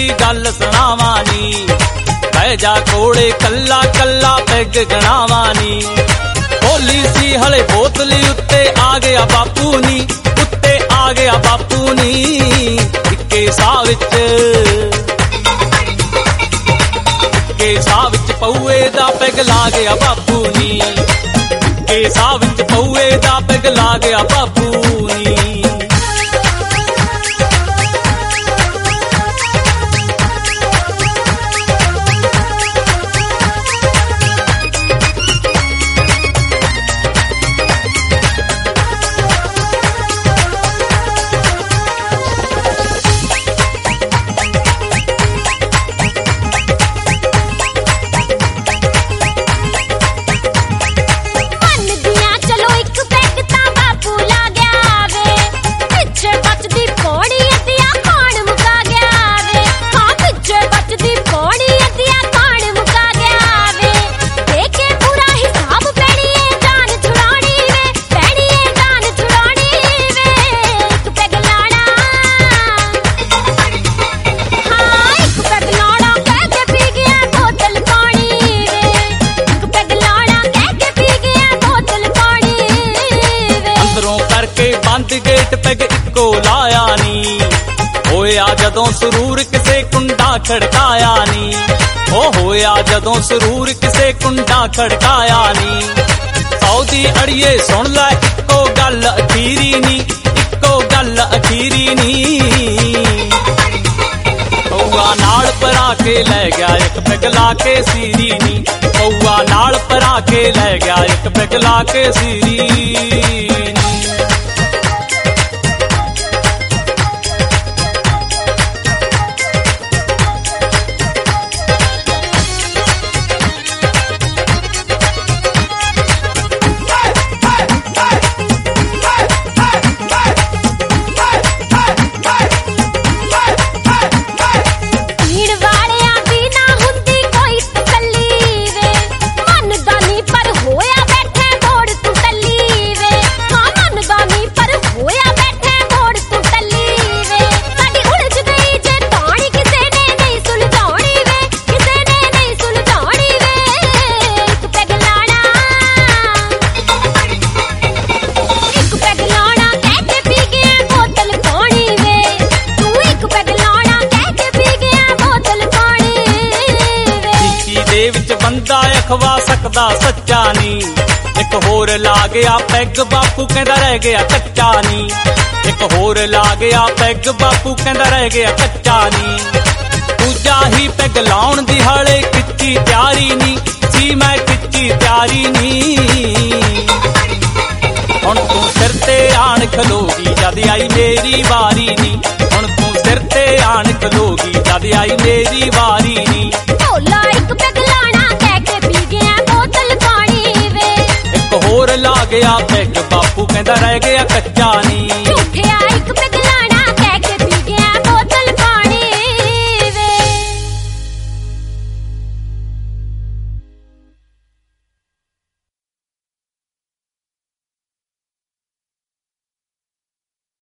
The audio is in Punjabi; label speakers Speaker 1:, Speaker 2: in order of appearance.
Speaker 1: ਦੀ ਗੱਲ ਸੁਣਾਵਾਂ ਨੀ। ਬਹਿ ਜਾ ਕੋਲੇ ਕੱਲਾ ਕੱਲਾ ਪੈਗ ਗਣਾਵਾਂ ਨੀ। ਹੋਲੀ ਸੀ ਹਲੇ ਬੋਤਲੀ ਉੱਤੇ ਆ ਗਿਆ ਬਾਪੂ ਨੀ, ਉੱਤੇ ਆ ਗਿਆ ਬਾਪੂ ਨੀ। ਇੱਕੇ ਸਾਹ ਵਿੱਚ ਪਊਏ ਦਾ ਪੈਗ ਲਾ ਗਿਆ ਬਾਪੂ ਨੀ। ਇੱਕੇ ਸਾਹ ਵਿੱਚ ਪਊਏ ਦਾ ਪੈਗ ਲਾ ਗਿਆ ਬਾਪੂ ਨੀ। ਬੰਦ ਗੇਟ ਪੈਗ ਇੱਕੋ ਲਾਇਆ ਨੀ। ਹੋਇਆ ਜਦੋਂ ਸਰੂਰ ਕਿਸੇ ਕੁੰਡਾ ਖੜਕਾਇਆ ਨੀ। ਉਹ ਹੋਇਆ ਜਦੋਂ ਸਰੂਰ ਕਿਸੇ ਕੁੰਡਾ ਖੜਕਾਇਆ ਨੀ। ਸੌਦੀ ਅੜੀਏ ਸੁਣ ਲੈ ਇੱਕੋ ਗੱਲ ਅਖੀਰੀ ਨੀ, ਇੱਕੋ ਗੱਲ ਅਖੀਰੀ ਨੀ। ਪਊਆ ਨਾਲ ਪਰਾ ਕੇ ਲੈ ਗਿਆ ਇੱਕ ਪੈਗ ਲਾ ਕੇ ਸੀਰੀ ਨੀ। ਪਊਆ ਨਾਲ ਪਰਾ ਕੇ ਲੈ ਗਿਆ ਇੱਕ ਪੈਗ ਲਾ ਕੇ ਸੀਰੀ ਨੀ। ਬੰਦਾ ਅਖਵਾ ਸਕਦਾ ਸੱਚਾ ਨੀ। ਇੱਕ ਹੋਰ ਲਾ ਗਿਆ ਪੈਗ ਬਾਪੂ ਕਹਿੰਦਾ ਰਹਿ ਗਿਆ ਕੱਚਾ ਨੀ। ਇੱਕ ਹੋਰ ਲਾ ਗਿਆ ਪੈਗ ਬਾਪੂ ਕਹਿੰਦਾ ਰਹਿ ਗਿਆ ਕੱਚਾ ਨੀ। ਦੂਜਾ ਹੀ ਪੈਗ ਲਾਉਣ ਦੀ ਹਾਲੇ ਕੀਤੀ ਤਿਆਰੀ ਨੀ ਸੀ, ਮੈਂ ਕੀਤੀ ਤਿਆਰੀ ਨੀ। ਹੁਣ ਤੂੰ ਸਿਰ ਤੇ ਆਣ ਖਲੋਗੀ ਜਦ ਆਈ ਮੇਰੀ ਵਾਰੀ ਨੀ। ਹੁਣ ਤੂੰ ਸਿਰ ਤੇ ਆਣ ਖਲੋਗੀ ਜਦ ਆਈ ਮੇਰੀ ਵਾਰੀ ਨੀ।
Speaker 2: ਢੋਲਾ ਇੱਕ ਪੈਗ ਲਾਣਾ ਕਹਿ ਕੇ ਪੀ ਗਿਆ ਬੋਤਲ ਪਾਣੀ ਵੇ।
Speaker 1: ਇੱਕ ਹੋਰ ਲਾ ਗਿਆ ਪੈਗ ਬਾਪੂ ਕਹਿੰਦਾ ਰਹਿ ਗਿਆ ਕੱਚਾ ਨੀ।